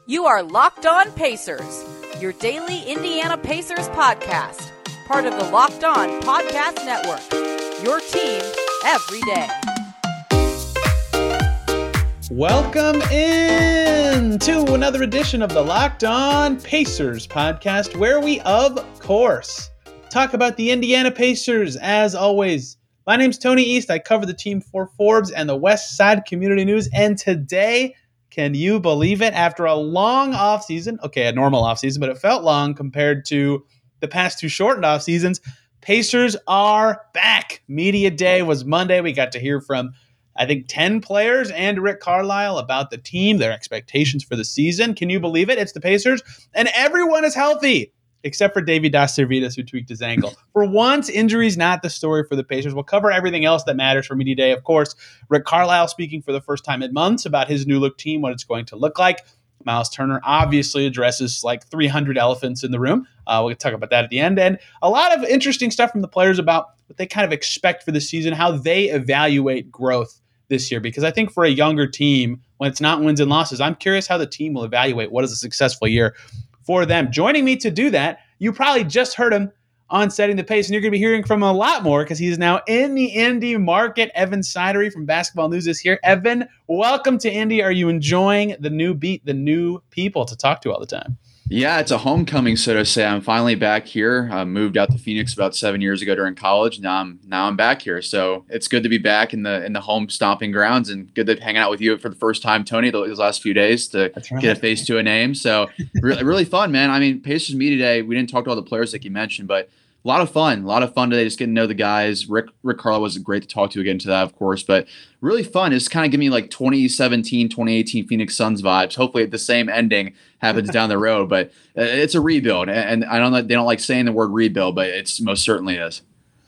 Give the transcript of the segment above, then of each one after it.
You are Locked On Pacers, your daily Indiana Pacers podcast, part of the Locked On Podcast Network, your team every day. Welcome in to another edition of the Locked On Pacers podcast, where we, of course, talk about the Indiana Pacers as always. My name's Tony East. I cover the team for Forbes and the West Side Community News, and today, can you believe it? After a long offseason, a normal offseason, but it felt long compared to the past two shortened off seasons, Pacers are back. Media Day was Monday. We got to hear from, I think, 10 players and Rick Carlisle about the team, their expectations for the season. Can you believe it? It's the Pacers, and everyone is healthy, except for Davy Das Servitas, who tweaked his ankle. For once, injury's not the story for the Pacers. We'll cover everything else that matters for Media Day. Of course, Rick Carlisle speaking for the first time in months about his new look team, what it's going to look like. Miles Turner obviously addresses like 300 elephants in the room. We'll talk about that at the end. And a lot of interesting stuff from the players about what they kind of expect for the season, how they evaluate growth this year. Because I think for a younger team, when it's not wins and losses, I'm curious how the team will evaluate what is a successful year for them. Joining me to do that, you probably just heard him on Setting the Pace, and you're going to be hearing from him a lot more because he's now in the Indy market. Evan Sidery from Basketball News is here. Evan, welcome to Indy. Are you enjoying the new beat, the new people to talk to all the time? Yeah, it's a homecoming, so to say. I'm finally back here. I moved out to Phoenix about 7 years ago during college. Now I'm back here, so it's good to be back in the home stomping grounds, and good to hang out with you for the first time, Tony, these last few days to get a face to a name. So really fun, man. I mean, Pacers Media Day. We didn't talk to all the players like you mentioned, but a lot of fun today. Just getting to know the guys. Rick Carlisle was great to talk to. Get into that, of course, but really fun. It's kind of giving me like 2017, 2018 Phoenix Suns vibes. Hopefully, the same ending happens down the road, but it's a rebuild, and I don't know, they don't like saying the word rebuild, but it's most certainly is.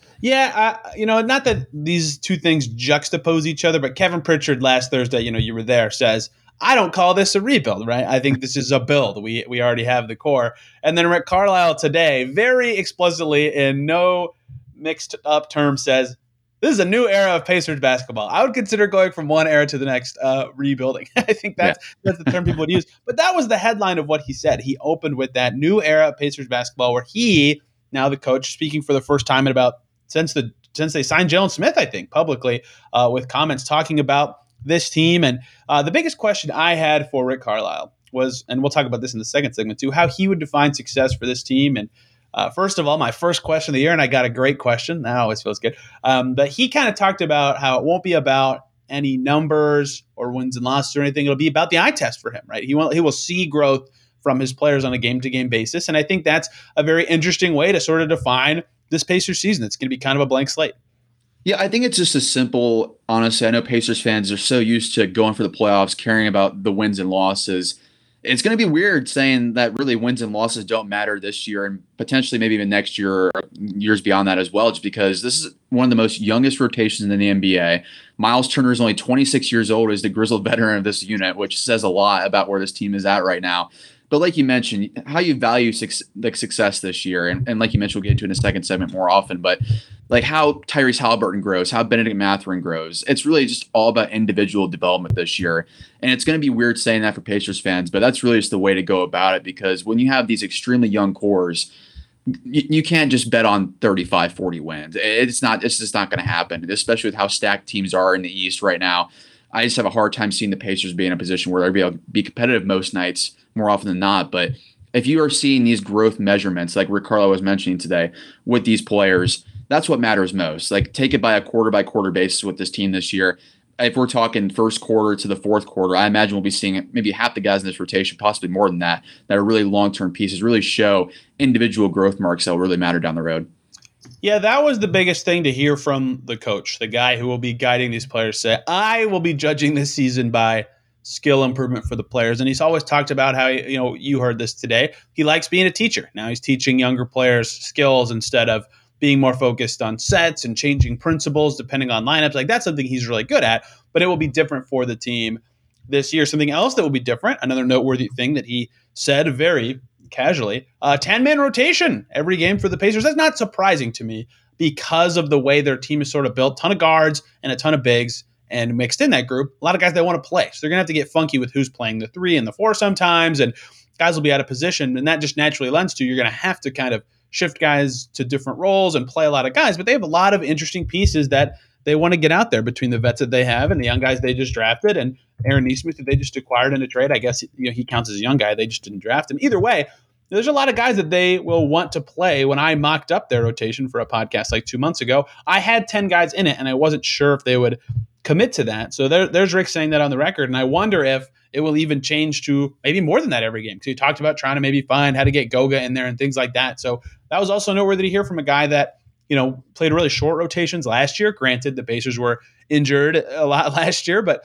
Yeah, not that these two things juxtapose each other, but Kevin Pritchard last Thursday, you were there, says, I don't call this a rebuild, right? I think this is a build. We already have the core. And then Rick Carlisle today, very explicitly in no mixed up terms, says, this is a new era of Pacers basketball. I would consider going from one era to the next rebuilding. I think that's the term people would use. But that was the headline of what he said. He opened with that new era of Pacers basketball where he, now the coach, speaking for the first time in about since they signed Jalen Smith, I think, publicly with comments talking about this team. And the biggest question I had for Rick Carlisle was, and we'll talk about this in the second segment too, how he would define success for this team. And first of all, my first question of the year, and I got a great question. That always feels good. But he kind of talked about how it won't be about any numbers or wins and losses or anything. It'll be about the eye test for him, right? He will see growth from his players on a game-to-game basis. And I think that's a very interesting way to sort of define this Pacers season. It's going to be kind of a blank slate. Yeah, I think it's just as simple, honestly. I know Pacers fans are so used to going for the playoffs, caring about the wins and losses. It's going to be weird saying that really wins and losses don't matter this year and potentially maybe even next year or years beyond that as well, just because this is one of the most youngest rotations in the NBA. Miles Turner is only 26 years old, is the grizzled veteran of this unit, which says a lot about where this team is at right now. But like you mentioned, how you value success this year, and like you mentioned, we'll get into it in a second segment more often, but like how Tyrese Halliburton grows, how Benedict Mathurin grows. It's really just all about individual development this year. And it's going to be weird saying that for Pacers fans, but that's really just the way to go about it, because when you have these extremely young cores, you can't just bet on 35, 40 wins. It's just not going to happen, especially with how stacked teams are in the East right now. I just have a hard time seeing the Pacers be in a position where they'll be able to be competitive most nights more often than not. But if you are seeing these growth measurements, like Rick Carlisle was mentioning today with these players, that's what matters most. Like, take it by a quarter basis with this team this year. If we're talking first quarter to the fourth quarter, I imagine we'll be seeing maybe half the guys in this rotation, possibly more than that are really long-term pieces, really show individual growth marks that will really matter down the road. Yeah, that was the biggest thing to hear from the coach, the guy who will be guiding these players, say, I will be judging this season by skill improvement for the players. And he's always talked about how, you heard this today, he likes being a teacher. Now he's teaching younger players skills instead of being more focused on sets and changing principles depending on lineups. Like, that's something he's really good at, but it will be different for the team this year. Something else that will be different, another noteworthy thing that he said very casually, 10-man rotation every game for the Pacers. That's not surprising to me because of the way their team is sort of built. Ton of guards and a ton of bigs. and mixed in that group, a lot of guys that want to play. So they're going to have to get funky with who's playing the 3 and the 4 sometimes, and guys will be out of position. And that just naturally lends to you're going to have to kind of shift guys to different roles and play a lot of guys. But they have a lot of interesting pieces that they want to get out there between the vets that they have and the young guys they just drafted, and Aaron Nesmith that they just acquired in a trade. I guess he counts as a young guy. They just didn't draft him. Either way, there's a lot of guys that they will want to play. When I mocked up their rotation for a podcast like 2 months ago, I had 10 guys in it, and I wasn't sure if they would commit to that. So there's Rick saying that on the record, and I wonder if it will even change to maybe more than that every game. So he talked about trying to maybe find how to get Goga in there and things like that. So that was also noteworthy to hear from a guy that played really short rotations last year. Granted, the Pacers were injured a lot last year, but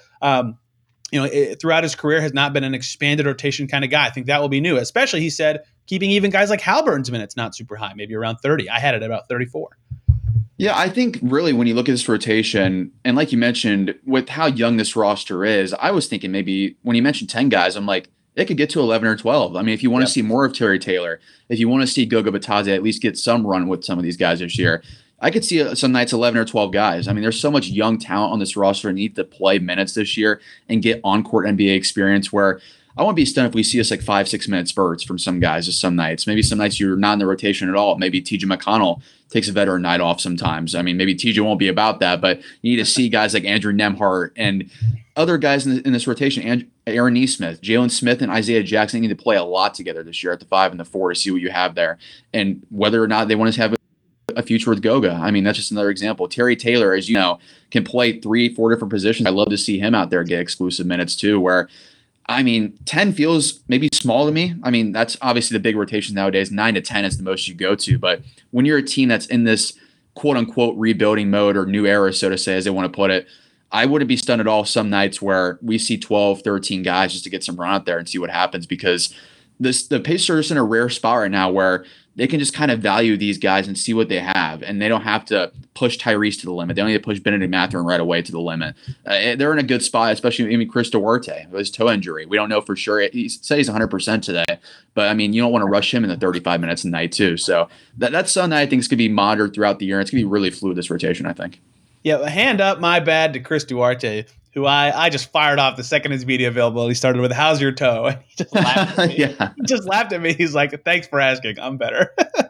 throughout his career has not been an expanded rotation kind of guy. I think that will be new, especially, he said, keeping even guys like Haliburton's minutes not super high, maybe around 30. I had it at about 34. Yeah, I think really when you look at this rotation, and like you mentioned, with how young this roster is, I was thinking maybe when you mentioned 10 guys, I'm like, it could get to 11 or 12. I mean, if you want to see more of Terry Taylor, if you want to see Goga Bitadze at least get some run with some of these guys this year, I could see some nights 11 or 12 guys. I mean, there's so much young talent on this roster and need to play minutes this year and get on-court NBA experience, where I won't be stunned if we see us like 5-6 minute spurts from some guys just some nights. Maybe some nights you're not in the rotation at all. Maybe TJ McConnell takes a veteran night off sometimes. I mean, maybe TJ won't be about that, but you need to see guys like Andrew Nembhard and other guys in this rotation, Aaron Nesmith, Jalen Smith, and Isaiah Jackson need to play a lot together this year at the 5 and the 4 to see what you have there and whether or not they want to have a future with Goga. I mean, that's just another example. Terry Taylor, as you know, can play 3-4 different positions. I love to see him out there get exclusive minutes too, where, I mean, 10 feels maybe small to me. I mean, that's obviously the big rotation nowadays. 9 to 10 is the most you go to. But when you're a team that's in this quote unquote rebuilding mode or new era, so to say, as they want to put it, I wouldn't be stunned at all some nights where we see 12, 13 guys just to get some run out there and see what happens, because the Pacers are in a rare spot right now where they can just kind of value these guys and see what they have, and they don't have to push Tyrese to the limit. They don't need to push Benedict Mathurin right away to the limit. They're in a good spot, especially even Chris Duarte with his toe injury. We don't know for sure. He said he's 100% today, but I mean, you don't want to rush him in the 35 minutes a night too. So that's something that I think is going to be monitored throughout the year. And it's going to be really fluid, this rotation, I think. Yeah, a hand up, my bad, to Chris Duarte, who I just fired off the second his media availability started with, "How's your toe?" And he just laughed at me. He just laughed at me. He's like, "Thanks for asking. I'm better."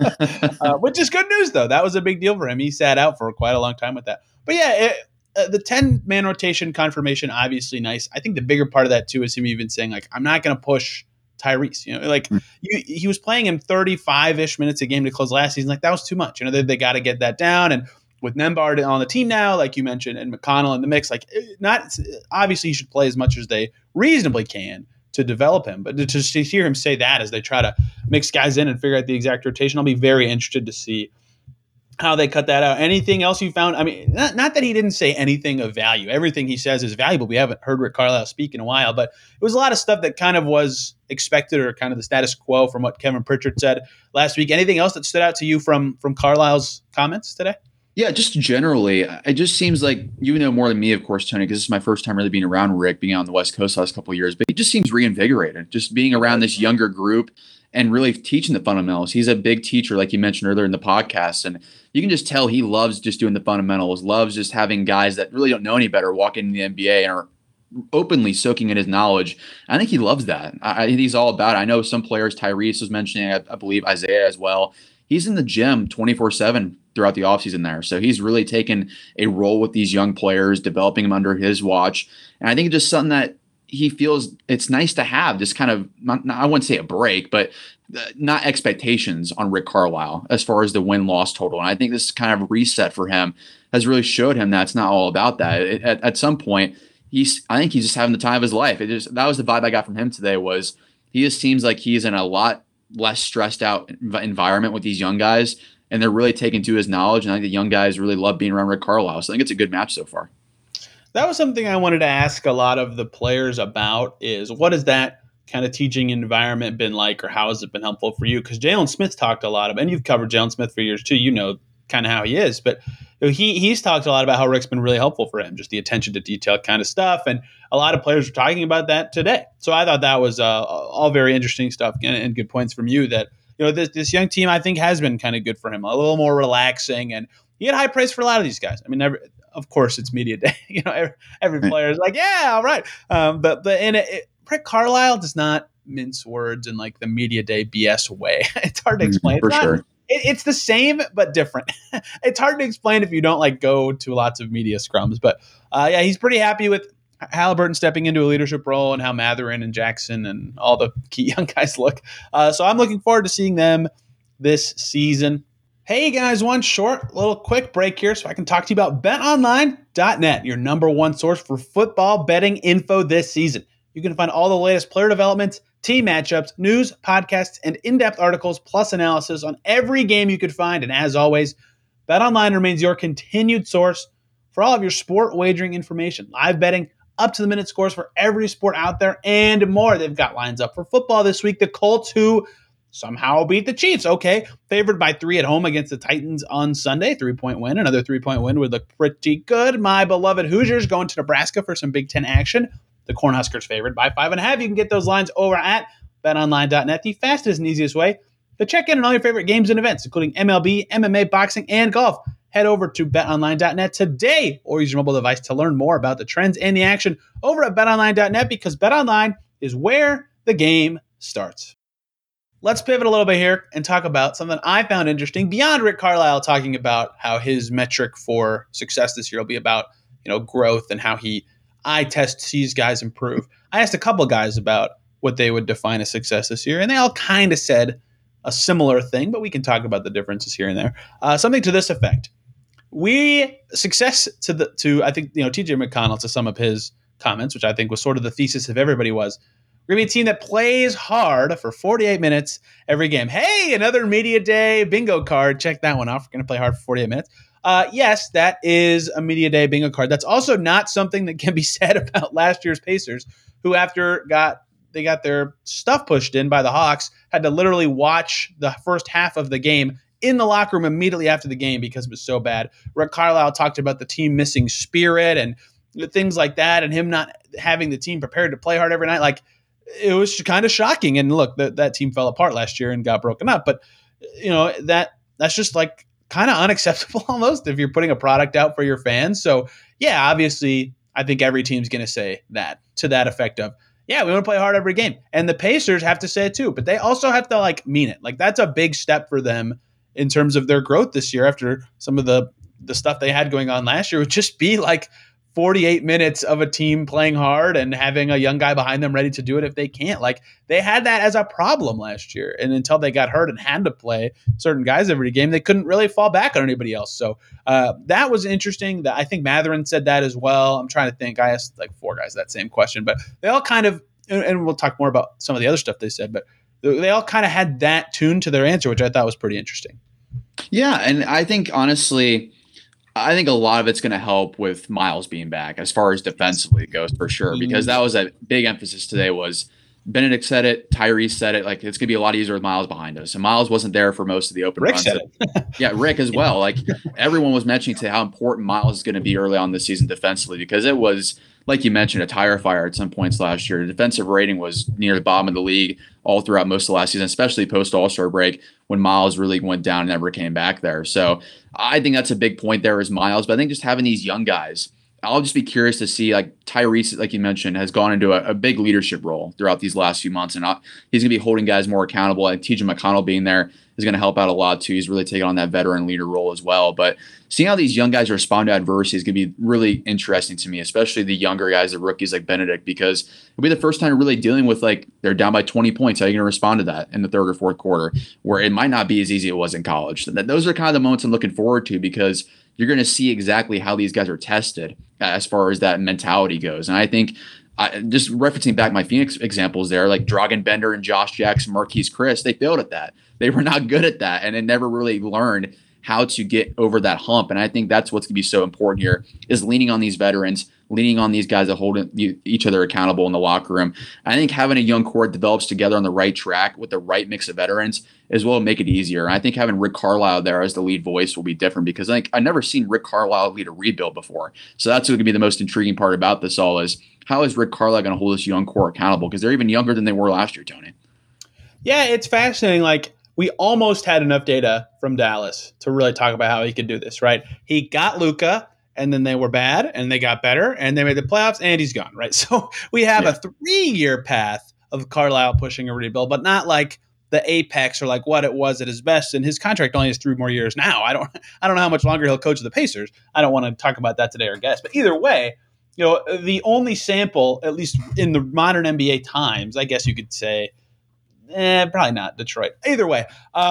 Which is good news, though. That was a big deal for him. He sat out for quite a long time with that. But yeah, the 10-man rotation confirmation, obviously nice. I think the bigger part of that, too, is him even saying, like, I'm not going to push Tyrese. He was playing him 35-ish minutes a game to close last season. Like, that was too much. They got to get that down. And with Nembhard on the team now, like you mentioned, and McConnell in the mix, like, not obviously he should play as much as they reasonably can to develop him. But to hear him say that as they try to mix guys in and figure out the exact rotation, I'll be very interested to see how they cut that out. Anything else you found? I mean, not that he didn't say anything of value. Everything he says is valuable. We haven't heard Rick Carlisle speak in a while, but it was a lot of stuff that kind of was expected or kind of the status quo from what Kevin Pritchard said last week. Anything else that stood out to you from Carlisle's comments today? Yeah, just generally, it just seems like you know more than me, of course, Tony, because this is my first time really being around Rick, being out on the West Coast the last couple of years. But he just seems reinvigorated, just being around this younger group and really teaching the fundamentals. He's a big teacher, like you mentioned earlier in the podcast, and you can just tell he loves just doing the fundamentals, loves just having guys that really don't know any better walk into the NBA and are openly soaking in his knowledge. I think he loves that. I think he's all about it. I know some players, Tyrese was mentioning, I believe Isaiah as well. He's in the gym 24/7 throughout the offseason there. So he's really taken a role with these young players, developing them under his watch. And I think it's just something that he feels it's nice to have, just kind of, I wouldn't say a break, but not expectations on Rick Carlisle as far as the win-loss total. And I think this kind of reset for him has really showed him that it's not all about that. At some point, I think he's just having the time of his life. That was the vibe I got from him today, was he just seems like he's in a lot less stressed out environment with these young guys, and they're really taking to his knowledge. And I think the young guys really love being around Rick Carlisle. So I think it's a good match so far. That was something I wanted to ask a lot of the players about, is what has that kind of teaching environment been like, or how has it been helpful for you? Because Jalen Smith talked a lot about, and you've covered Jalen Smith for years too, kind of how he is, but he's talked a lot about how Rick's been really helpful for him, just the attention to detail kind of stuff. And a lot of players were talking about that today. So I thought that was all very interesting stuff and good points from you, that this young team, I think, has been kind of good for him, a little more relaxing. And he had high praise for a lot of these guys. I mean, of course it's media day. Every player is like, yeah, all right. But Rick Carlisle does not mince words in like the media day BS way. It's hard to explain. For sure. It's the same but different. It's hard to explain if you don't like go to lots of media scrums. But he's pretty happy with Halliburton stepping into a leadership role and how Mathurin and Jackson and all the key young guys look. So I'm looking forward to seeing them this season. Hey guys, one short little quick break here so I can talk to you about betonline.net, your number one source for football betting info this season. You can find all the latest player developments, team matchups, news, podcasts, and in-depth articles, plus analysis on every game you could find. And as always, BetOnline remains your continued source for all of your sport wagering information, live betting, up-to-the-minute scores for every sport out there, and more. They've got lines up for football this week. The Colts, who somehow beat the Chiefs. Okay, favored by 3 at home against the Titans on Sunday. 3-point win. Another 3-point win would look pretty good. My beloved Hoosiers going to Nebraska for some Big Ten action. The Cornhuskers favored by 5.5. You can get those lines over at betonline.net, the fastest and easiest way to check in on all your favorite games and events, including MLB, MMA, boxing, and golf. Head over to betonline.net today or use your mobile device to learn more about the trends and the action over at betonline.net, because BetOnline is where the game starts. Let's pivot a little bit here and talk about something I found interesting beyond Rick Carlisle talking about how his metric for success this year will be about, growth and how he eye test sees guys improve. I asked a couple guys about what they would define as success this year, and they all kind of said a similar thing, but we can talk about the differences here and there. Something to this effect. Success to I think, TJ McConnell, to sum up his comments, which I think was sort of the thesis of everybody, was we're going to be a team that plays hard for 48 minutes every game. Hey, another media day bingo card. Check that one off. We're going to play hard for 48 minutes. Yes, that is a media day bingo card. That's also not something that can be said about last year's Pacers, who after they got their stuff pushed in by the Hawks, had to literally watch the first half of the game in the locker room immediately after the game because it was so bad. Rick Carlisle talked about the team missing spirit and things like that, and him not having the team prepared to play hard every night. Like, it was kind of shocking. And look, that team fell apart last year and got broken up. But that's just like kind of unacceptable almost if you're putting a product out for your fans. So yeah, obviously I think every team's going to say that, to that effect of, yeah, we want to play hard every game. And the Pacers have to say it too, but they also have to mean it. Like, that's a big step for them in terms of their growth this year after some of the stuff they had going on last year would just be 48 minutes of a team playing hard and having a young guy behind them ready to do it if they can't. They had that as a problem last year. And until they got hurt and had to play certain guys every game, they couldn't really fall back on anybody else. So that was interesting. I think Mathurin said that as well. I'm trying to think. I asked 4 guys that same question, but they all kind of, and we'll talk more about some of the other stuff they said, but they all kind of had that tune to their answer, which I thought was pretty interesting. Yeah. And I think, honestly, I think a lot of it's going to help with Miles being back as far as defensively goes, for sure, because that was a big emphasis today. Was Benedict said it, Tyrese said it, it's going to be a lot easier with Miles behind us. And Miles wasn't there for most of the open Rick runs. Said it. Yeah, Rick as well. Everyone was mentioning today how important Miles is going to be early on this season defensively, because it was, like you mentioned, a tire fire at some points last year. The defensive rating was near the bottom of the league all throughout most of the last season, especially post All-Star break when Miles really went down and never came back there. So I think that's a big point there is Miles. But I think just having these young guys, I'll just be curious to see, Tyrese, like you mentioned, has gone into a big leadership role throughout these last few months. And he's going to be holding guys more accountable. And TJ McConnell being there is going to help out a lot too. He's really taken on that veteran leader role as well. But seeing how these young guys respond to adversity is going to be really interesting to me, especially the younger guys, the rookies like Benedict, because it'll be the first time really dealing with they're down by 20 points. How are you going to respond to that in the third or fourth quarter, where it might not be as easy as it was in college? Those are kind of the moments I'm looking forward to, because you're going to see exactly how these guys are tested as far as that mentality goes. And I think just referencing back my Phoenix examples there, Dragan Bender and Josh Jackson, Marquise Chris, they failed at that. They were not good at that, and they never really learned how to get over that hump. And I think that's what's going to be so important here, is leaning on these veterans, leaning on these guys that hold each other accountable in the locker room. I think having a young core that develops together on the right track with the right mix of veterans as well make it easier. And I think having Rick Carlisle there as the lead voice will be different, because I've never seen Rick Carlisle lead a rebuild before. So that's going to be the most intriguing part about this all, is how is Rick Carlisle going to hold this young core accountable, because they're even younger than they were last year, Tony. Yeah, it's fascinating. We almost had enough data from Dallas to really talk about how he could do this, right? He got Luka, and then they were bad, and they got better, and they made the playoffs, and he's gone, right? So we have a 3-year path of Carlisle pushing a rebuild, but not like the apex or like what it was at his best. And his contract only has 3 more years now. I don't know how much longer he'll coach the Pacers. I don't want to talk about that today or guess. But either way, the only sample, at least in the modern NBA times, I guess you could say, probably not Detroit. Either way,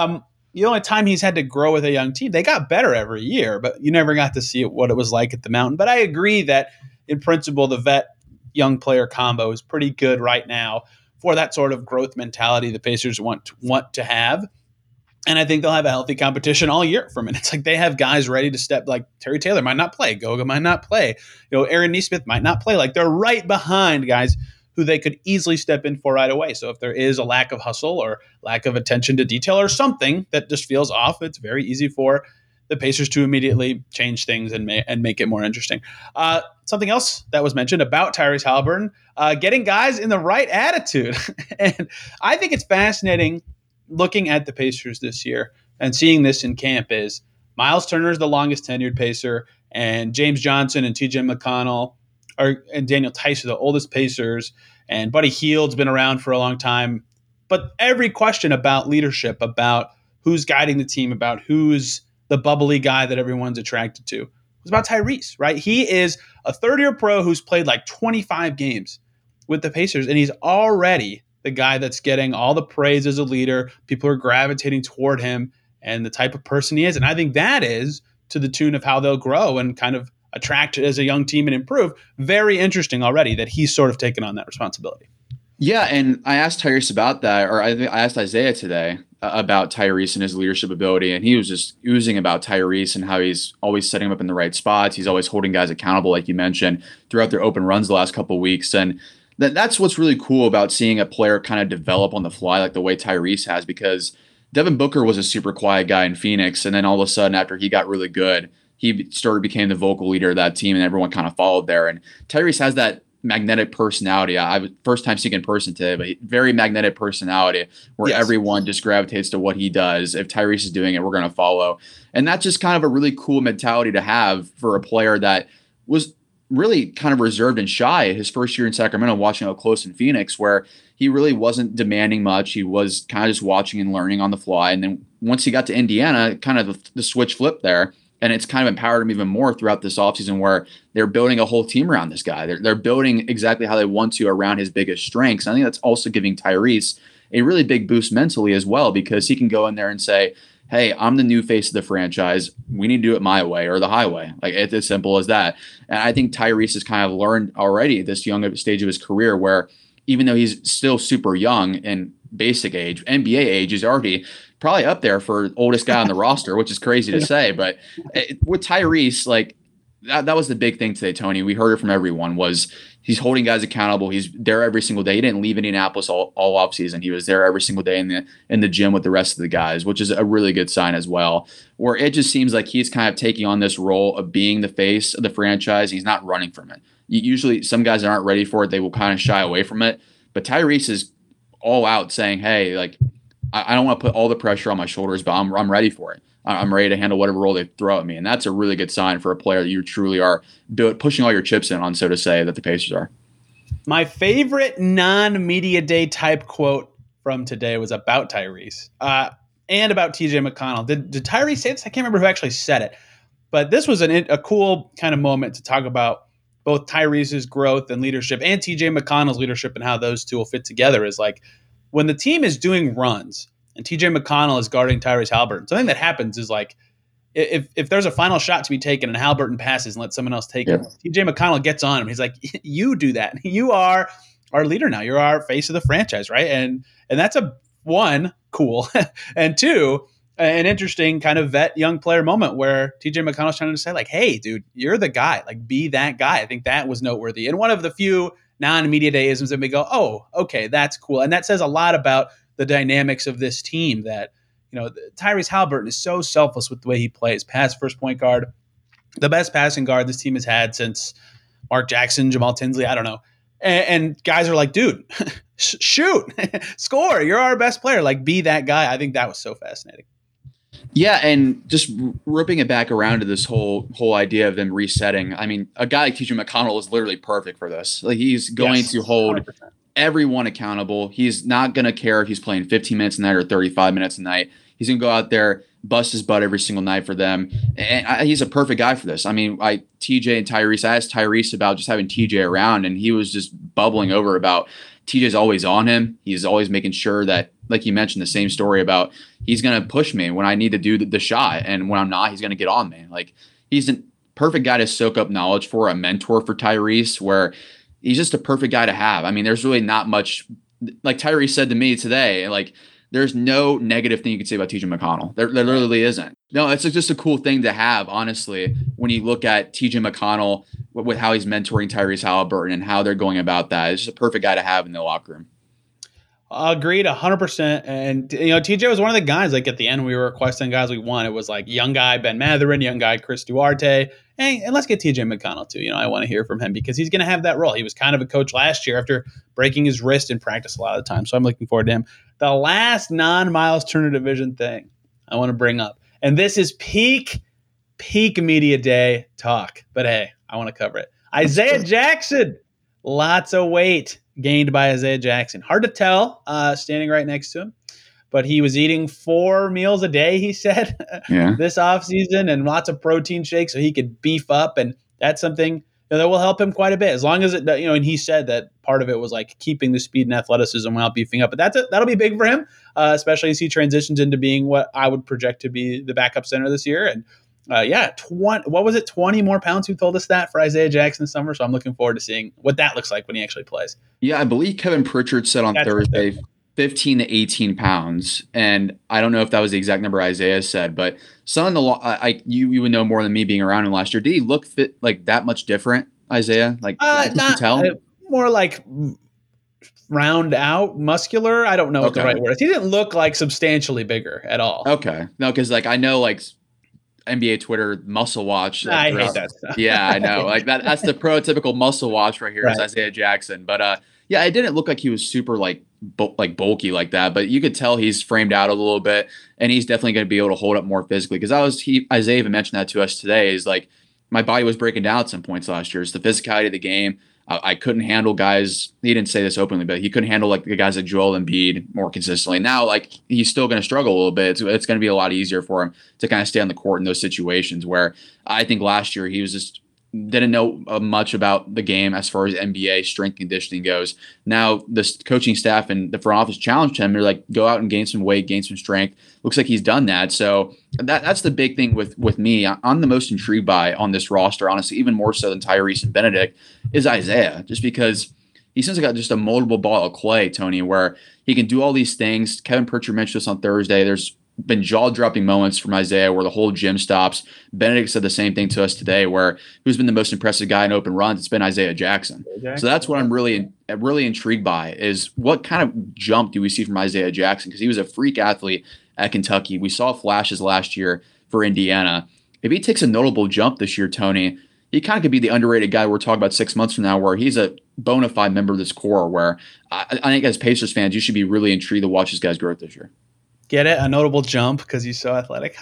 the only time he's had to grow with a young team, they got better every year, but you never got to see what it was like at the Mountain. But I agree that in principle, the vet young player combo is pretty good right now for that sort of growth mentality the Pacers want to have. And I think they'll have a healthy competition all year for minutes. Like they have guys ready to step, like Terry Taylor might not play, Goga might not play, Aaron Nesmith might not play. Like they're right behind guys who they could easily step in for right away. So if there is a lack of hustle or lack of attention to detail or something that just feels off, it's very easy for the Pacers to immediately change things and make it more interesting. Something else that was mentioned about Tyrese Haliburton, getting guys in the right attitude. And I think it's fascinating looking at the Pacers this year and seeing this in camp is Miles Turner is the longest tenured Pacer, and James Johnson and TJ McConnell and Daniel Tice are the oldest Pacers, and Buddy Hield's been around for a long time. But every question about leadership, about who's guiding the team, about who's the bubbly guy that everyone's attracted to, was about Tyrese, right? He is a third-year pro who's played like 25 games with the Pacers, and he's already the guy that's getting all the praise as a leader. People are gravitating toward him and the type of person he is. And I think that is to the tune of how they'll grow and kind of attract as a young team and improve. Very interesting already that he's sort of taken on that responsibility. Yeah, and I asked Tyrese about that, or I asked Isaiah today about Tyrese and his leadership ability, and he was just oozing about Tyrese and how he's always setting him up in the right spots. He's always holding guys accountable, like you mentioned, throughout their open runs the last couple of weeks. And that's what's really cool about seeing a player kind of develop on the fly like the way Tyrese has, because Devin Booker was a super quiet guy in Phoenix, and then all of a sudden after he got really good, he became the vocal leader of that team, and everyone kind of followed there. And Tyrese has that magnetic personality. I was first time seeing in person today, but very magnetic personality where everyone just gravitates to what he does. If Tyrese is doing it, we're going to follow. And that's just kind of a really cool mentality to have for a player that was really kind of reserved and shy his first year in Sacramento, watching up close in Phoenix, where he really wasn't demanding much. He was kind of just watching and learning on the fly. And then once he got to Indiana, kind of the switch flipped there. And it's kind of empowered him even more throughout this offseason, where they're building a whole team around this guy. They're building exactly how they want to around his biggest strengths. And I think that's also giving Tyrese a really big boost mentally as well, because he can go in there and say, hey, I'm the new face of the franchise. We need to do it my way or the highway. Like, it's as simple as that. And I think Tyrese has kind of learned already at this young stage of his career, where even though he's still super young in basic age, NBA age, he's already probably up there for oldest guy on the roster, which is crazy to say. But with Tyrese, like that was the big thing today, Tony. We heard it from everyone, was he's holding guys accountable. He's there every single day. He didn't leave Indianapolis all offseason. He was there every single day in the gym with the rest of the guys, which is a really good sign as well, where it just seems like he's kind of taking on this role of being the face of the franchise. He's not running from it. Usually some guys that aren't ready for it, they will kind of shy away from it. But Tyrese is all out saying, hey, like, I don't want to put all the pressure on my shoulders, but I'm ready for it. I'm ready to handle whatever role they throw at me. And that's a really good sign for a player that you truly are pushing all your chips in on, so to say, that the Pacers are. My favorite non-media day type quote from today was about Tyrese and about TJ McConnell. Did Tyrese say this? I can't remember who actually said it. But this was a cool kind of moment to talk about both Tyrese's growth and leadership and TJ McConnell's leadership and how those two will fit together. Is like, when the team is doing runs and TJ McConnell is guarding Tyrese Haliburton, something that happens is like, if there's a final shot to be taken and Haliburton passes and lets someone else take it, TJ McConnell gets on him. He's like, you do that. You are our leader now. You're our face of the franchise, right? And that's one, cool. And two, an interesting kind of vet young player moment where TJ McConnell's trying to say, like, hey, dude, you're the guy. Like, be that guy. I think that was noteworthy. And one of the few non-media day-isms that we go, oh, okay, that's cool. And that says a lot about the dynamics of this team, that, Tyrese Haliburton is so selfless with the way he plays. Pass first point guard, the best passing guard this team has had since Mark Jackson, Jamal Tinsley, I don't know. And guys are like, dude, shoot, score. You're our best player. Like, be that guy. I think that was so fascinating. Yeah, and just roping it back around to this whole idea of them resetting. I mean, a guy like TJ McConnell is literally perfect for this. Like he's going to hold 100%. everyone accountable. He's not going to care if he's playing 15 minutes a night or 35 minutes a night. He's going to go out there, bust his butt every single night for them. And he's a perfect guy for this. I mean, TJ and Tyrese, I asked Tyrese about just having TJ around, and he was just bubbling over about TJ's always on him. He's always making sure that, like you mentioned, the same story about he's going to push me when I need to do the shot. And when I'm not, he's going to get on me. Like he's a perfect guy to soak up knowledge for, a mentor for Tyrese, where he's just a perfect guy to have. I mean, there's really not much, like Tyrese said to me today, like there's no negative thing you can say about TJ McConnell. There literally isn't. No, it's just a cool thing to have, honestly, when you look at TJ McConnell with how he's mentoring Tyrese Halliburton and how they're going about that. It's just a perfect guy to have in the locker room. Agreed 100%. And, TJ was one of the guys, like at the end, we were requesting guys we want. It was like young guy, Ben Mathurin, young guy, Chris Duarte. And let's get TJ McConnell too. I want to hear from him because he's going to have that role. He was kind of a coach last year after breaking his wrist in practice a lot of the time. So I'm looking forward to him. The last non-Miles Turner division thing I want to bring up, and this is peak media day talk, but hey, I want to cover it. Isaiah Jackson, lots of weight gained by Isaiah Jackson. Hard to tell standing right next to him, but he was eating 4 meals a day, he said, this offseason, and lots of protein shakes so he could beef up. And that's something that will help him quite a bit as long as it, and he said that part of it was like keeping the speed and athleticism while beefing up. But that'll be big for him, especially as he transitions into being what I would project to be the backup center this year. And what was it? 20 more pounds. Who told us that for Isaiah Jackson this summer? So I'm looking forward to seeing what that looks like when he actually plays. Yeah, I believe Kevin Pritchard said on Thursday 15 to 18 pounds. And I don't know if that was the exact number Isaiah said, but some of the you would know more than me being around him last year. Did he look fit like that much different, Isaiah? Like not tell? More like round out, muscular. I don't know what the right word is. He didn't look like substantially bigger at all. Okay. No, because like I know like NBA Twitter muscle watch. I hate that stuff. Yeah, I know. Like that's the prototypical muscle watch right here. Right. Is Isaiah Jackson. But yeah, it didn't look like he was super like bulky like that. But you could tell he's framed out a little bit, and he's definitely going to be able to hold up more physically. Because Isaiah even mentioned that to us today. Is like my body was breaking down at some points last year. It's the physicality of the game. I couldn't handle guys. He didn't say this openly, but he couldn't handle like the guys like Joel Embiid more consistently. Now, like he's still going to struggle a little bit. It's going to be a lot easier for him to kind of stay on the court in those situations where I think last year he was just didn't know much about the game as far as NBA strength conditioning goes. Now the coaching staff and the front office challenged him. They're like, go out and gain some weight, gain some strength. Looks like he's done that. So that's the big thing with me. I'm the most intrigued by on this roster, honestly, even more so than Tyrese and Benedict, is Isaiah, just because he seems like just a moldable ball of clay, Tony, where he can do all these things. Kevin Pritchard mentioned this on Thursday. There's been jaw-dropping moments from Isaiah where the whole gym stops. Benedict said the same thing to us today, where who's been the most impressive guy in open runs? It's been Isaiah Jackson. So that's what I'm really intrigued by, is what kind of jump do we see from Isaiah Jackson? Because he was a freak athlete at Kentucky. We saw flashes last year for Indiana. If he takes a notable jump this year, Tony, he kind of could be the underrated guy we're talking about 6 months from now, where he's a bona fide member of this core, where I think as Pacers fans, you should be really intrigued to watch this guy's growth this year. Get it? A notable jump because he's so athletic.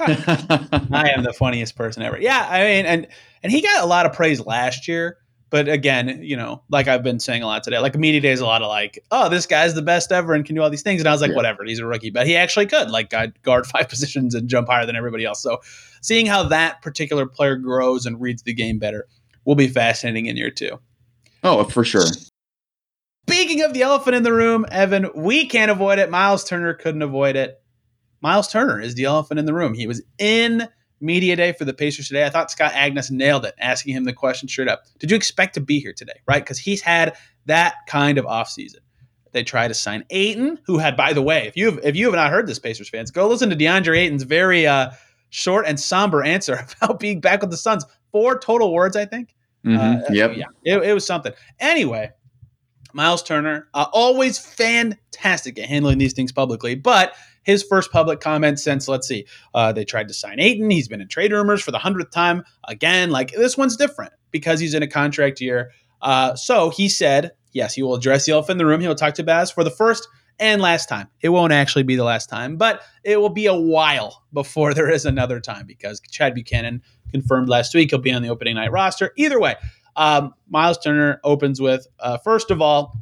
I am the funniest person ever. Yeah, I mean, and he got a lot of praise last year. But again, like I've been saying a lot today, like media day is a lot of like, oh, this guy's the best ever and can do all these things. And I was like, whatever, he's a rookie. But he actually could, like, guard 5 positions and jump higher than everybody else. So seeing how that particular player grows and reads the game better will be fascinating in year 2. Oh, for sure. Speaking of the elephant in the room, Evan, we can't avoid it. Miles Turner couldn't avoid it. Miles Turner is the elephant in the room. He was in media day for the Pacers today. I thought Scott Agnes nailed it, asking him the question straight up. Did you expect to be here today? Right? Because he's had that kind of offseason. They tried to sign Ayton, who had, by the way, if you have not heard this, Pacers fans, go listen to DeAndre Ayton's very short and somber answer about being back with the Suns. 4 total words, I think. Yep. Yeah, it was something. Anyway, Miles Turner, always fantastic at handling these things publicly, but his first public comment since, they tried to sign Ayton. He's been in trade rumors for the 100th time. Again, like this one's different because he's in a contract year. So he said, yes, he will address the elephant in the room. He will talk to Baz for the first and last time. It won't actually be the last time, but it will be a while before there is another time because Chad Buchanan confirmed last week he'll be on the opening night roster. Either way, Miles Turner opens with, first of all,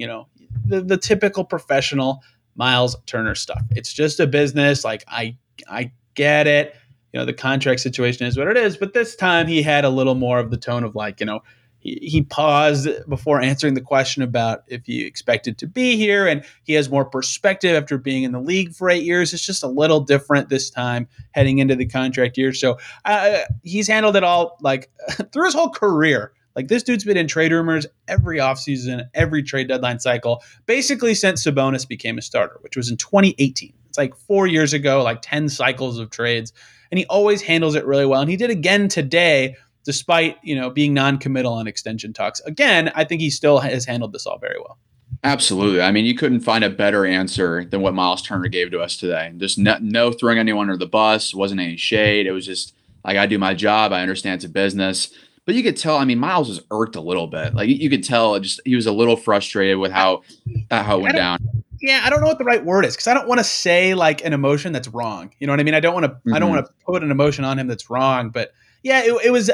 the typical professional Miles Turner stuff. It's just a business. Like, I get it. The contract situation is what it is. But this time he had a little more of the tone of like, he paused before answering the question about if he expected to be here. And he has more perspective after being in the league for 8 years. It's just a little different this time heading into the contract year. So he's handled it all like through his whole career. Like, this dude's been in trade rumors every offseason, every trade deadline cycle, basically since Sabonis became a starter, which was in 2018. It's like 4 years ago, like 10 cycles of trades. And he always handles it really well. And he did again today, despite, being non-committal on extension talks. Again, I think he still has handled this all very well. Absolutely. I mean, you couldn't find a better answer than what Miles Turner gave to us today. Just no throwing anyone under the bus. Wasn't any shade. It was just like, I do my job. I understand it's a business. But you could tell, I mean, Miles was irked a little bit. Like, you could tell he was a little frustrated with how it went down. Yeah, I don't know what the right word is because I don't want to say like an emotion that's wrong. You know what I mean? I don't want to. I don't want to put an emotion on him that's wrong. But yeah, it was.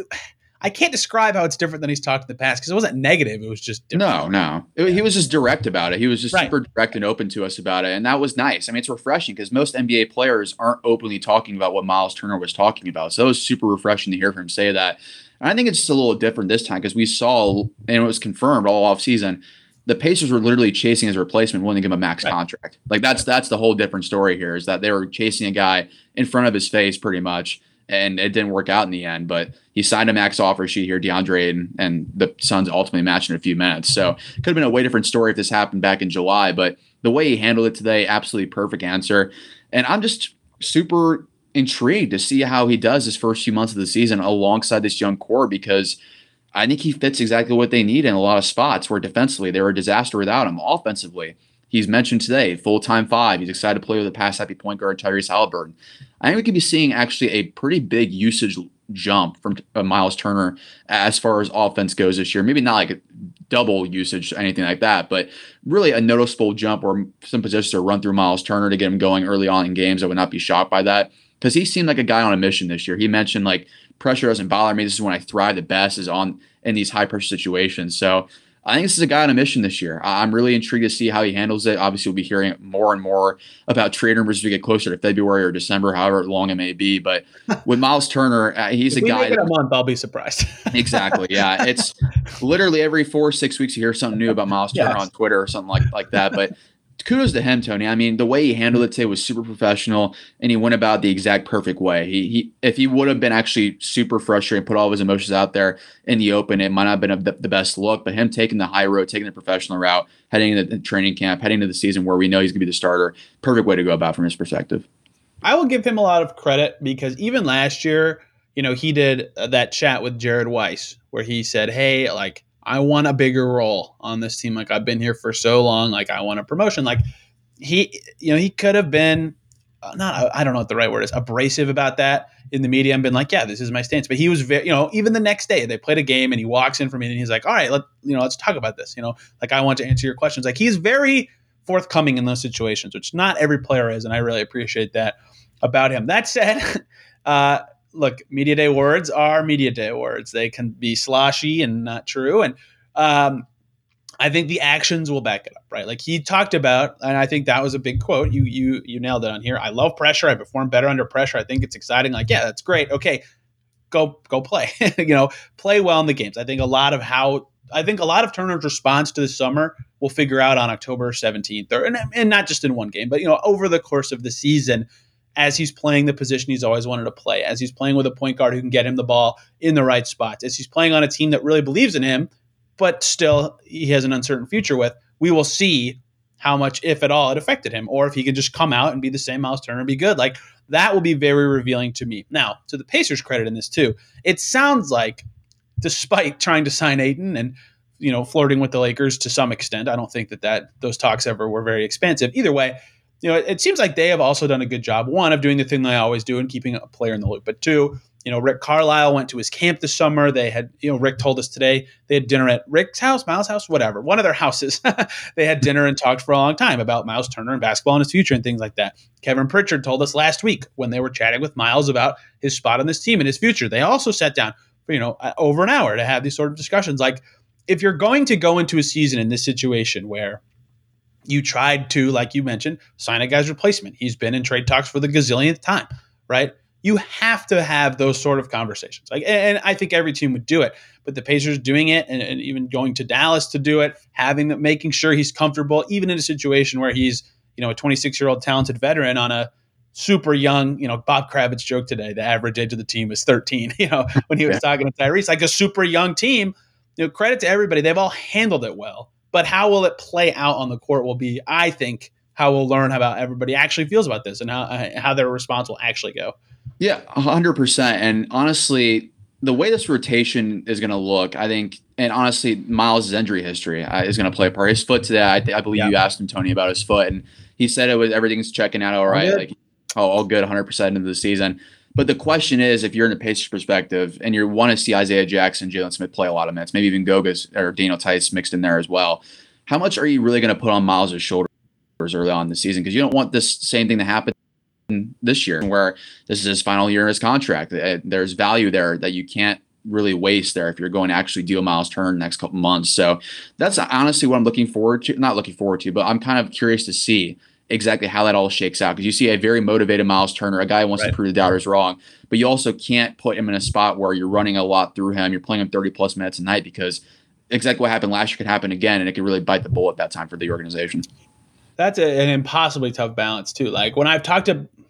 I can't describe how it's different than he's talked in the past because it wasn't negative. It was just different. No. He was just direct about it. He was just super direct and open to us about it, and that was nice. I mean, it's refreshing because most NBA players aren't openly talking about what Miles Turner was talking about. So it was super refreshing to hear him say that. And I think it's just a little different this time because we saw, and it was confirmed all offseason, the Pacers were literally chasing his replacement, wanting to give him a max contract. Like, that's the whole different story here, is that they were chasing a guy in front of his face pretty much, and it didn't work out in the end. But he signed a max offer sheet here, DeAndre, and the Suns ultimately matched in a few minutes. So it could have been a way different story if this happened back in July. But the way he handled it today, absolutely perfect answer. And I'm just super intrigued to see how he does his first few months of the season alongside this young core, because I think he fits exactly what they need in a lot of spots where defensively they were a disaster without him. Offensively, he's mentioned today, full-time 5. He's excited to play with a pass-happy point guard, Tyrese Halliburton. I think we could be seeing actually a pretty big usage jump from Miles Turner as far as offense goes this year. Maybe not like a double usage, anything like that, but really a noticeable jump where some positions are run through Miles Turner to get him going early on in games. I would not be shocked by that because he seemed like a guy on a mission this year. He mentioned like, pressure doesn't bother me. This is when I thrive the best, is in these high pressure situations. So I think this is a guy on a mission this year. I'm really intrigued to see how he handles it. Obviously, we'll be hearing more and more about trade rumors as we get closer to February or December, however long it may be. But with Miles Turner, he's a guy. If we make it a month, I'll be surprised. Exactly. Yeah, it's literally every 4 or 6 weeks you hear something new about Miles Turner on Twitter or something like that. But kudos to him, Tony. I mean, the way he handled it today was super professional, and he went about the exact perfect way. He if he would have been actually super frustrated and put all of his emotions out there in the open, it might not have been the best look. But him taking the high road, taking the professional route, heading into the training camp, heading into the season where we know he's going to be the starter, perfect way to go about from his perspective. I will give him a lot of credit because even last year, he did that chat with Jared Weiss where he said, hey, like, I want a bigger role on this team. Like, I've been here for so long. Like, I want a promotion. Like, he could have been I don't know what the right word is, abrasive about that in the media and been like, yeah, this is my stance. But he was very, even the next day they played a game and he walks in for me and he's like, all right, let's talk about this. Like, I want to answer your questions. Like, he's very forthcoming in those situations, which not every player is. And I really appreciate that about him. That said, look, media day words are media day words. They can be sloshy and not true. And I think the actions will back it up, right? Like he talked about, and I think that was a big quote. You nailed it on here. I love pressure. I perform better under pressure. I think it's exciting. Like, yeah, that's great. Okay, go play. Play well in the games. I think a lot of Turner's response to the summer we'll figure out on October 17th, and not just in one game, but over the course of the season, as he's playing the position he's always wanted to play, as he's playing with a point guard who can get him the ball in the right spots, as he's playing on a team that really believes in him, but still he has an uncertain future with, we will see how much, if at all, it affected him, or if he can just come out and be the same Miles Turner and be good. Like, that will be very revealing to me. Now, to the Pacers' credit in this too, it sounds like, despite trying to sign Ayton and flirting with the Lakers to some extent, I don't think that those talks ever were very expansive. Either way, it seems like they have also done a good job, one, of doing the thing they always do and keeping a player in the loop, but two, Rick Carlisle went to his camp this summer. They had, Rick told us today they had dinner at Rick's house, Miles' house, whatever, one of their houses. They had dinner and talked for a long time about Miles Turner and basketball and his future and things like that. Kevin Pritchard told us last week when they were chatting with Miles about his spot on this team and his future. They also sat down for, over an hour to have these sort of discussions. Like, if you're going to go into a season in this situation where you tried to, like you mentioned, sign a guy's replacement, he's been in trade talks for the gazillionth time, right? You have to have those sort of conversations. And I think every team would do it, but the Pacers doing it and even going to Dallas to do it, making sure he's comfortable, even in a situation where he's, a 26-year-old talented veteran on a super young, Bob Kravitz joked today, the average age of the team is 13, when he was talking to Tyrese, like a super young team, credit to everybody. They've all handled it well, but how will it play out on the court will be, I think, how we'll learn about everybody actually feels about this and how their response will actually go. Yeah, 100%. And honestly, the way this rotation is going to look, I think, and honestly, Miles' injury history is going to play a part. His foot today, I believe you asked him, Tony, about his foot, and he said everything's checking out all right. All good, 100% into the season. But the question is, if you're in the Pacers perspective and you want to see Isaiah Jackson, Jalen Smith play a lot of minutes, maybe even Gogas or Daniel Tice mixed in there as well, how much are you really going to put on Miles' shoulders early on in the season? Because you don't want this same thing to happen this year, where this is his final year in his contract. There's value there that you can't really waste there if you're going to actually deal Miles Turner in the next couple months. So that's honestly what I'm looking forward to. Not looking forward to, but I'm kind of curious to see exactly how that all shakes out, because you see a very motivated Miles Turner, a guy who wants to prove the doubters wrong, but you also can't put him in a spot where you're running a lot through him. You're playing him 30-plus minutes a night, because exactly what happened last year could happen again, and it could really bite the bullet that time for the organization. That's an impossibly tough balance too. Like when I've talked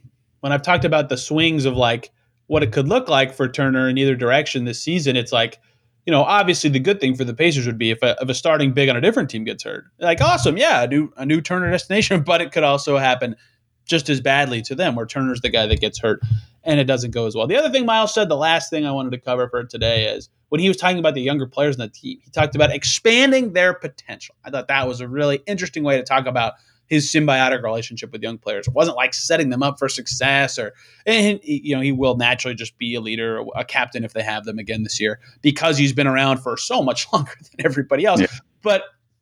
about the swings of like what it could look like for Turner in either direction this season, it's like, obviously the good thing for the Pacers would be if a starting big on a different team gets hurt. Like, awesome, yeah, a new Turner destination, but it could also happen just as badly to them where Turner's the guy that gets hurt and it doesn't go as well. The other thing Miles said, the last thing I wanted to cover for today, is when he was talking about the younger players in the team, he talked about expanding their potential. I thought that was a really interesting way to talk about his symbiotic relationship with young players. It wasn't like setting them up for success, and he will naturally just be a leader, or a captain if they have them again this year, because he's been around for so much longer than everybody else. Yeah. But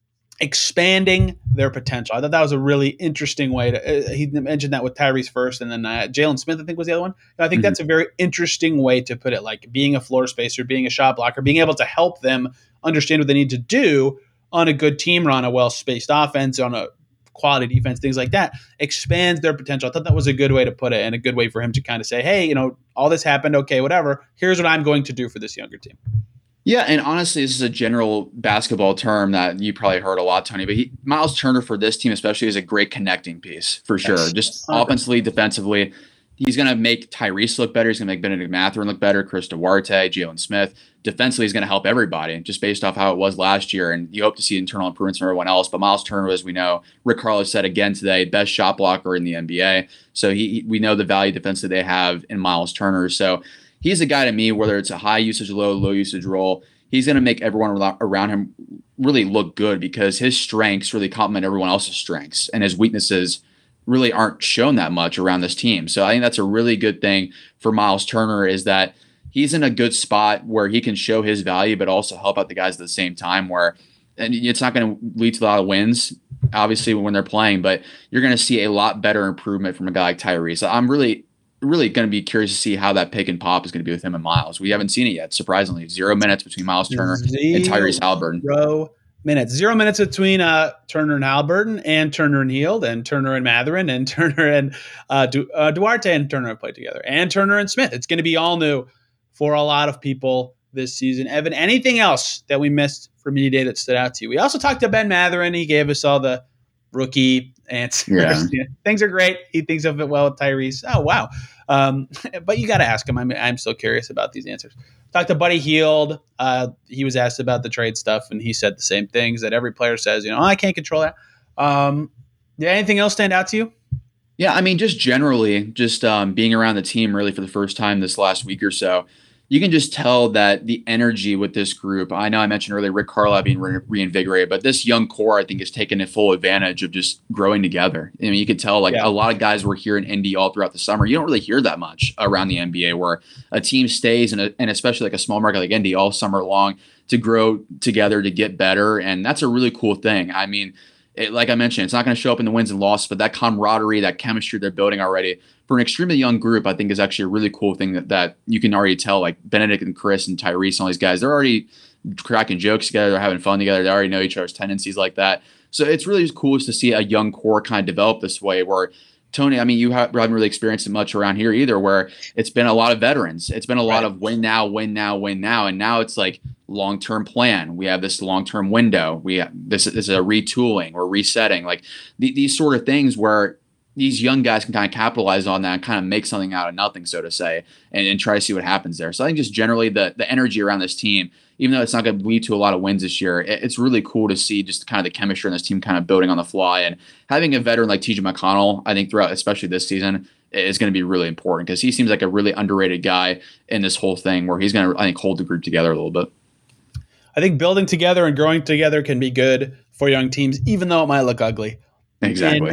expanding their potential, I thought that was a really interesting way to. He mentioned that with Tyrese first, and then Jalen Smith, I think, was the other one. And I think that's a very interesting way to put it. Like being a floor spacer, being a shot blocker, being able to help them understand what they need to do on a good team run, a well-spaced offense, on a quality defense, things like that, expands their potential. I thought that was a good way to put it, and a good way for him to kind of say, hey, all this happened. Okay, whatever. Here's what I'm going to do for this younger team. Yeah, and honestly, this is a general basketball term that you probably heard a lot, Tony, but Miles Turner for this team especially is a great connecting piece for sure. Yes. Just offensively, defensively. He's going to make Tyrese look better. He's going to make Benedict Mathurin look better, Chris Duarte, Jalen Smith. Defensively, he's going to help everybody, just based off how it was last year. And you hope to see internal improvements from everyone else. But Miles Turner, as we know, Rick Carlisle said again today, best shot blocker in the NBA. So we know the value defensively they have in Miles Turner. So he's a guy to me, whether it's a high usage, low usage role, he's going to make everyone around him really look good, because his strengths really complement everyone else's strengths, and his weaknesses really aren't shown that much around this team. So I think that's a really good thing for Miles Turner, is that he's in a good spot where he can show his value, but also help out the guys at the same time, and it's not going to lead to a lot of wins, obviously, when they're playing, but you're going to see a lot better improvement from a guy like Tyrese. I'm really going to be curious to see how that pick and pop is going to be with him and Miles. We haven't seen it yet, surprisingly. 0 minutes between Miles Turner and Tyrese Haliburton. 0 minutes between Turner and Haliburton, and Turner and Hield, and Turner and Mathurin, and Turner and Duarte and Turner have played together, and Turner and Smith. It's going to be all new for a lot of people this season. Evan, anything else that we missed from Media Day that stood out to you? We also talked to Ben Mathurin. He gave us all the rookie answers. Yeah. Things are great. He thinks of it well with Tyrese. Oh, wow. But you got to ask him. I'm still curious about these answers. Talked to Buddy Hield. He was asked about the trade stuff, and he said the same things that every player says. I can't control that. Did anything else stand out to you? Yeah, I mean, just generally, being around the team really for the first time this last week or so, you can just tell that the energy with this group, I know I mentioned earlier Rick Carlisle being reinvigorated, but this young core, I think, is taking a full advantage of just growing together. I mean, you could tell a lot of guys were here in Indy all throughout the summer. You don't really hear that much around the NBA where a team stays, and especially like a small market like Indy all summer long to grow together, to get better. And that's a really cool thing. I mean, like I mentioned, it's not going to show up in the wins and losses, but that camaraderie, that chemistry they're building already for an extremely young group, I think is actually a really cool thing that you can already tell. Like Benedict and Chris and Tyrese and all these guys, they're already cracking jokes together. They're having fun together. They already know each other's tendencies like that. So it's really cool to see a young core kind of develop this way where Tony, I mean, you haven't really experienced it much around here either, where it's been a lot of veterans. It's been a lot of win now, win now, win now. And now it's like long-term plan. We have this long-term window. This is a retooling or resetting, like these sort of things where these young guys can kind of capitalize on that and kind of make something out of nothing, so to say, and try to see what happens there. So I think just generally the energy around this team, even though it's not going to lead to a lot of wins this year, it's really cool to see just kind of the chemistry in this team kind of building on the fly. And having a veteran like TJ McConnell, I think throughout, especially this season, is going to be really important because he seems like a really underrated guy in this whole thing where he's going to, I think, hold the group together a little bit. I think building together and growing together can be good for young teams, even though it might look ugly. Exactly.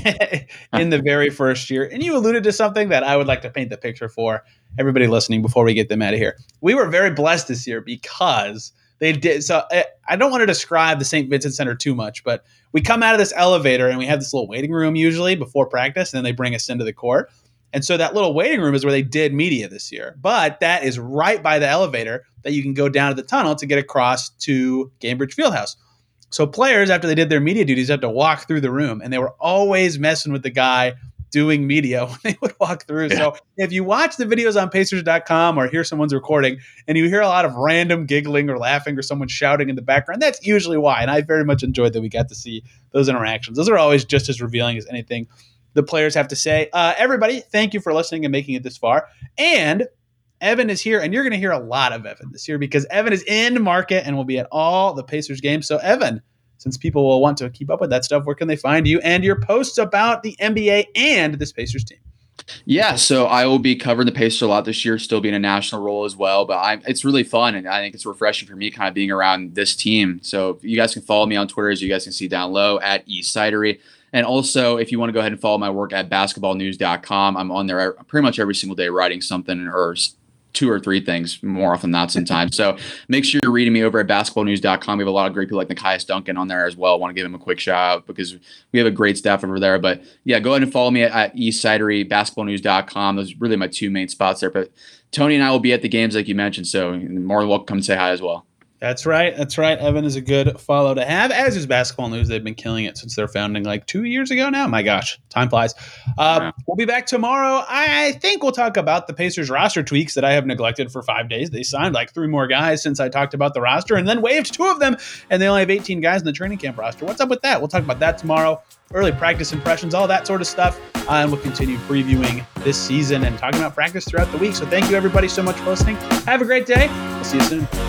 In the very first year. And you alluded to something that I would like to paint the picture for everybody listening before we get them out of here. We were very blessed this year because they did. So I don't want to describe the St. Vincent Center too much, but we come out of this elevator and we have this little waiting room usually before practice, and then they bring us into the court. And so that little waiting room is where they did media this year. But that is right by the elevator that you can go down to the tunnel to get across to Gainbridge Fieldhouse. So players, after they did their media duties, have to walk through the room, and they were always messing with the guy doing media when they would walk through. Yeah. So if you watch the videos on Pacers.com or hear someone's recording and you hear a lot of random giggling or laughing or someone shouting in the background, that's usually why. And I very much enjoyed that we got to see those interactions. Those are always just as revealing as anything the players have to say. Everybody, thank you for listening and making it this far. And Evan is here, and you're going to hear a lot of Evan this year because Evan is in market and will be at all the Pacers games. So, Evan, since people will want to keep up with that stuff, where can they find you and your posts about the NBA and this Pacers team? Yeah, so I will be covering the Pacers a lot this year, still being a national role as well. But it's really fun, and I think it's refreshing for me kind of being around this team. So you guys can follow me on Twitter, as you guys can see down low, at eSidery. And also, if you want to go ahead and follow my work at basketballnews.com, I'm on there pretty much every single day writing something or two or three things, more often than not sometimes. So make sure you're reading me over at basketballnews.com. We have a lot of great people like Nekias Duncan on there as well. I want to give him a quick shout out because we have a great staff over there. But yeah, go ahead and follow me at eSidery, basketballnews.com. Those are really my two main spots there. But Tony and I will be at the games like you mentioned, so you're more than welcome to come say hi as well. That's right. That's right. Evan is a good follow to have, as is Basketball News. They've been killing it since their founding like 2 years ago now. My gosh, time flies. We'll be back tomorrow. I think we'll talk about the Pacers roster tweaks that I have neglected for 5 days. They signed like 3 more guys since I talked about the roster and then waived 2 of them, and they only have 18 guys in the training camp roster. What's up with that? We'll talk about that tomorrow. Early practice impressions, all that sort of stuff. And we'll continue previewing this season and talking about practice throughout the week. So thank you, everybody, so much for listening. Have a great day. We'll see you soon.